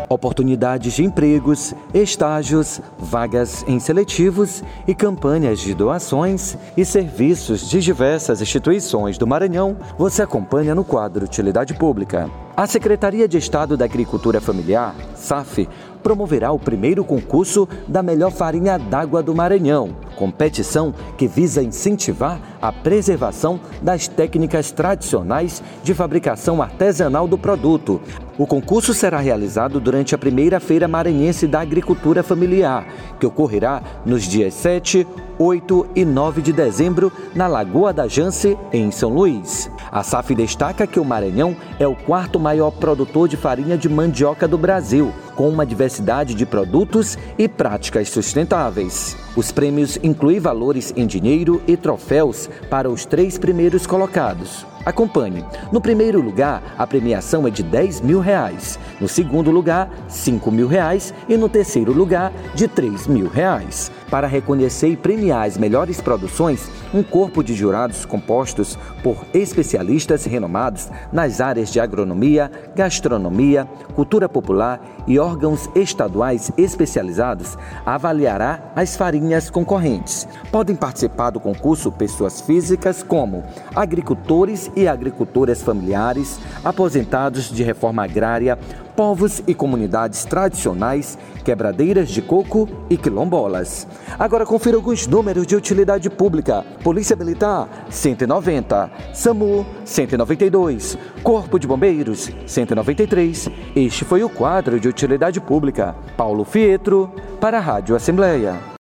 oportunidades de empregos, estágios, vagas em seletivos e campanhas de doações e serviços de diversas instituições do Maranhão, você acompanha no quadro Utilidade Pública. A Secretaria de Estado da Agricultura Familiar, SAF, promoverá o primeiro concurso da melhor farinha d'água do Maranhão, competição que visa incentivar a preservação das técnicas tradicionais de fabricação artesanal do produto. O concurso será realizado durante a primeira Feira Maranhense da Agricultura Familiar, que ocorrerá nos dias 7, 8 e 9 de dezembro, na Lagoa da Jance, em São Luís. A SAF destaca que o Maranhão é o quarto maior produtor de farinha de mandioca do Brasil, com uma diversidade de produtos e práticas sustentáveis. Os prêmios incluem valores em dinheiro e troféus para os 3 primeiros colocados. Acompanhe. No primeiro lugar, a premiação é de R$10 mil. No segundo lugar, R$5 mil e no terceiro lugar, de R$3 mil. Para reconhecer e premiar as melhores produções, um corpo de jurados compostos por especialistas renomados nas áreas de agronomia, gastronomia, cultura popular e órgãos estaduais especializados avaliará as farinhas concorrentes. Podem participar do concurso pessoas físicas como agricultores e agricultoras familiares, aposentados de reforma agrária, povos e comunidades tradicionais, quebradeiras de coco e quilombolas. Agora confira alguns números de utilidade pública. Polícia Militar, 190. SAMU, 192. Corpo de Bombeiros, 193. Este foi o quadro de utilidade pública. Paulo Fietro, para a Rádio Assembleia.